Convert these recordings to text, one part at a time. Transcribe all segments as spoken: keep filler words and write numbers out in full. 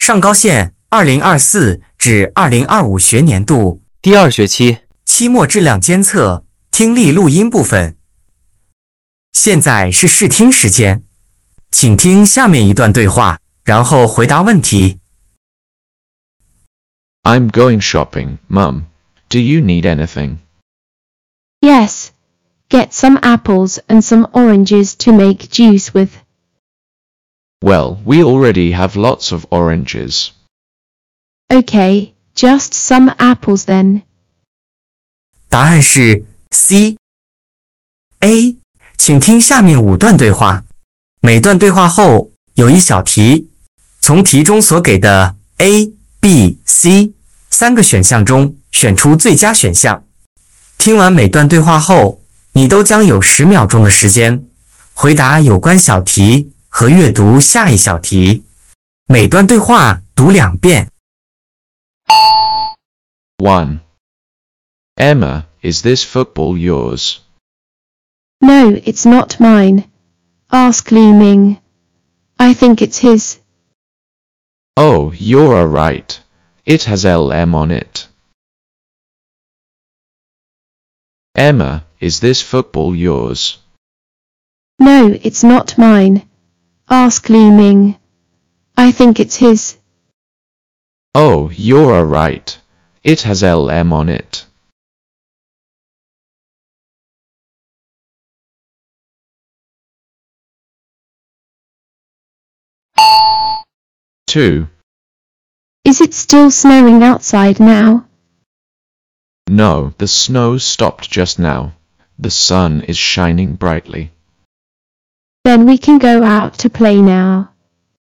上高线二零二四至二零二五学年度第二学期期末质量监测听力录音部分。现在是试听时间，请听下面一段对话，然后回答问题。 I'm going shopping, Mum. Do you need anything? Yes. Get some apples and some oranges to make juice with. Well, we already have lots of oranges. Okay, just some apples then. 答案是 C。A， 请听下面五段对话，每段对话后有一小题，从题中所给的 A、B、C 三个选项中选出最佳选项。听完每段对话后，你都将有十秒钟的时间回答有关小题和阅读下一小题。每段对话读两遍。 one. Emma, is this football yours? No, it's not mine. Ask Li Ming. I think it's his. Oh, you're right. It has L M on it. Emma, is this football yours? No, it's not mine. Ask Li Ming. I think it's his. Oh, you're right. It has L M on it. two. Is it still snowing outside now? No, the snow stopped just now. The sun is shining brightly. Then we can go out to play now.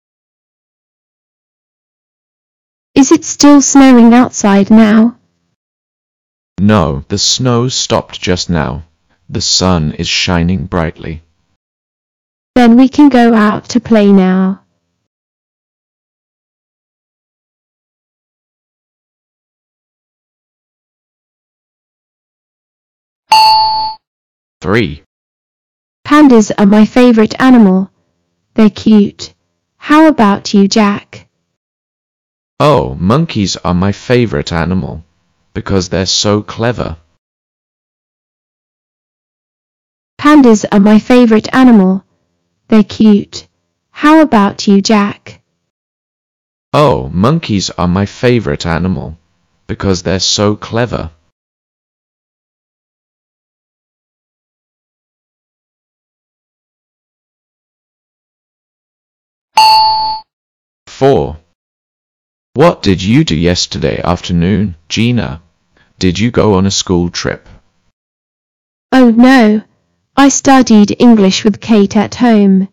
Is it still snowing outside now? No, the snow stopped just now. The sun is shining brightly. Then we can go out to play now. three. Pandas are my favorite animal. They're cute. How about you, Jack? Oh, monkeys are my favorite animal, because they're so clever. Pandas are my favorite animal. They're cute. How about you, Jack? Oh, monkeys are my favorite animal, because they're so clever. four. What did you do yesterday afternoon, Gina? Did you go on a school trip? Oh no, I studied English with Kate at home.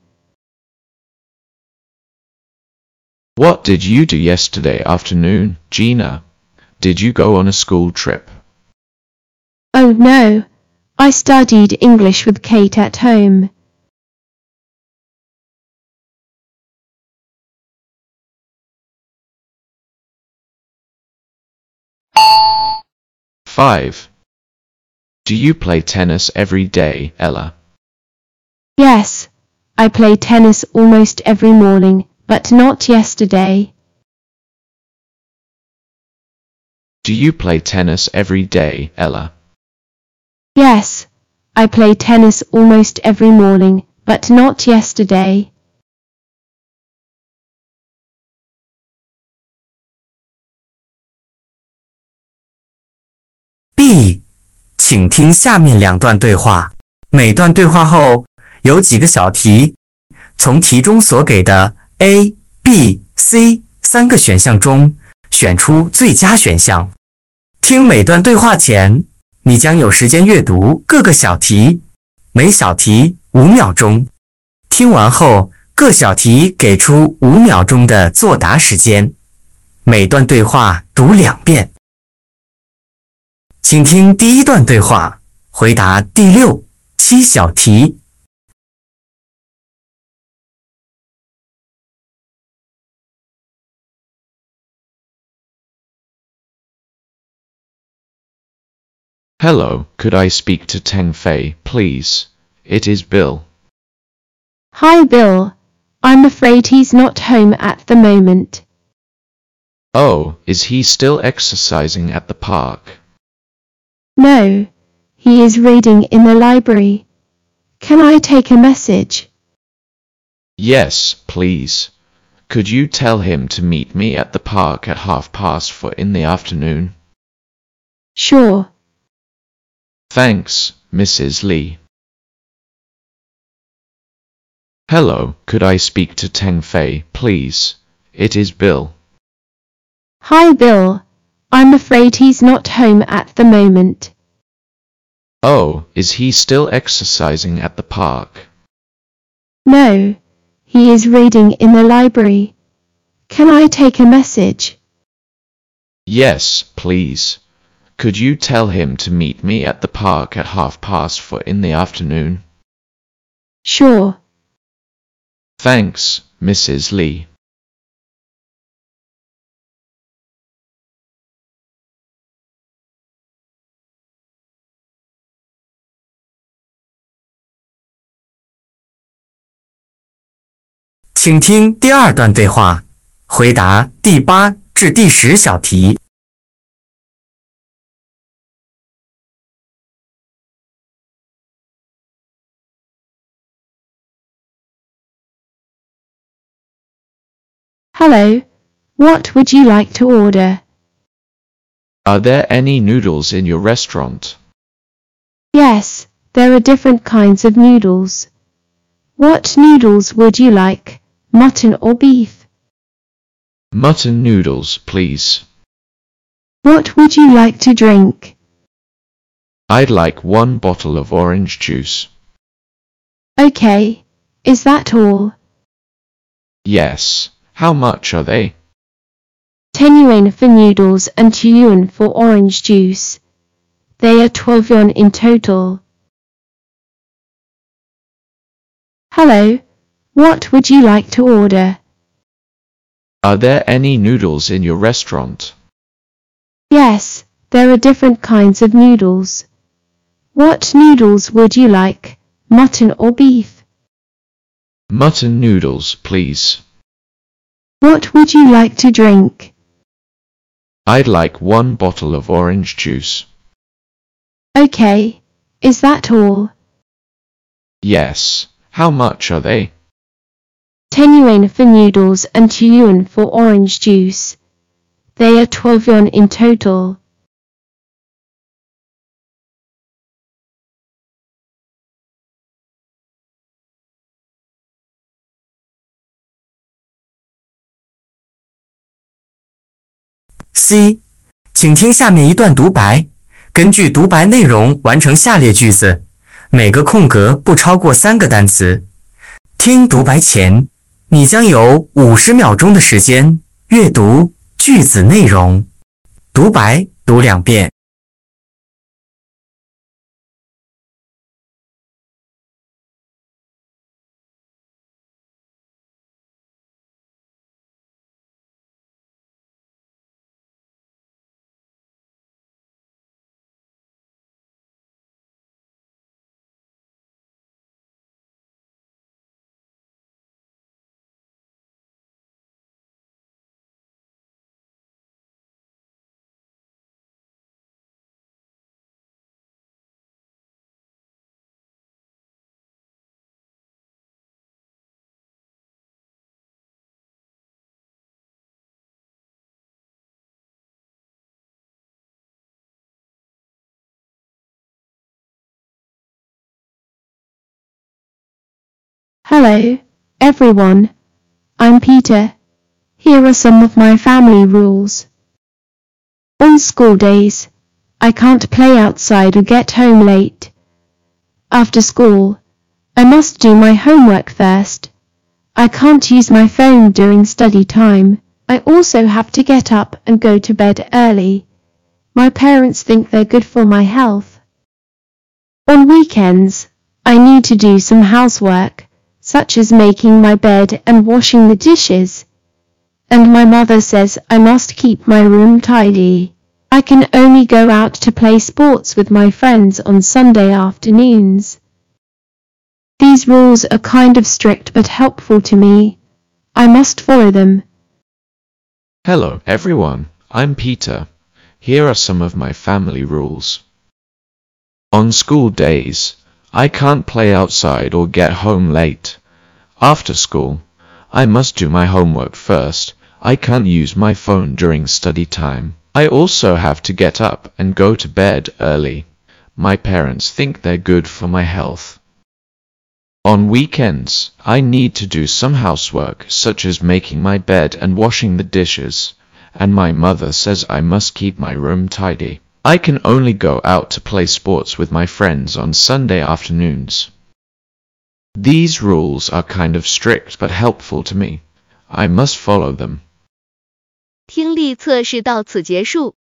What did you do yesterday afternoon, Gina? Did you go on a school trip? Oh no, I studied English with Kate at home. five. Do you play tennis every day, Ella? Yes, I play tennis almost every morning, but not yesterday. Do you play tennis every day, Ella? Yes, I play tennis almost every morning, but not yesterday. B， 请听下面两段对话，每段对话后有几个小题，从题中所给的 A、B、C 三个选项中选出最佳选项。听每段对话前，你将有时间阅读各个小题，每小题五秒钟。听完后，各小题给出五秒钟的作答时间。每段对话读两遍。请听第一段对话，回答第六、七小题。 Hello, could I speak to Teng Fei, please? It is Bill. Hi Bill, I'm afraid he's not home at the moment. Oh, is he still exercising at the park? No, he is reading in the library. Can I take a message? Yes, please. Could you tell him to meet me at the park at half past four in the afternoon? Sure. Thanks, Missus Lee. Hello, could I speak to Teng Fei, please? It is Bill. Hi Bill. I'm afraid he's not home at the moment. Oh, is he still exercising at the park? No, he is reading in the library. Can I take a message? Yes, please. Could you tell him to meet me at the park at half past four in the afternoon? Sure. Thanks, Missus Lee. 请听第二段对话，回答第八至第十小题。 Hello, what would you like to order? Are there any noodles in your restaurant? Yes, there are different kinds of noodles. What noodles would you like, mutton or beef? Mutton noodles, please. What would you like to drink? I'd like one bottle of orange juice. Okay, is that all? Yes. How much are they? ten yuan for noodles and two yuan for orange juice. They are twelve yuan in total. Hello, what would you like to order? Are there any noodles in your restaurant? Yes, there are different kinds of noodles. What noodles would you like, mutton or beef? Mutton noodles, please. What would you like to drink? I'd like one bottle of orange juice. Okay, is that all? Yes. How much are they? ten yuan for noodles and two yuan for orange juice. They are twelve yuan in total. C， 请听下面一段独白，根据独白内容完成下列句子，每个空格不超过三个单词。听独白前，你将有五十秒钟的时间阅读句子内容。独白读两遍。 Hello, everyone. I'm Peter. Here are some of my family rules. On school days, I can't play outside or get home late. After school, I must do my homework first. I can't use my phone during study time. I also have to get up and go to bed early. My parents think they're good for my health. On weekends, I need to do some housework, such as making my bed and washing the dishes. And my mother says I must keep my room tidy. I can only go out to play sports with my friends on Sunday afternoons. These rules are kind of strict but helpful to me. I must follow them. Hello, everyone. I'm Peter. Here are some of my family rules. On school days, I can't play outside or get home late. After school, I must do my homework first. I can't use my phone during study time. I also have to get up and go to bed early. My parents think they're good for my health. On weekends, I need to do some housework, such as making my bed and washing the dishes, and my mother says I must keep my room tidy. I can only go out to play sports with my friends on Sunday afternoons. These rules are kind of strict but helpful to me. I must follow them. 听力测试到此结束。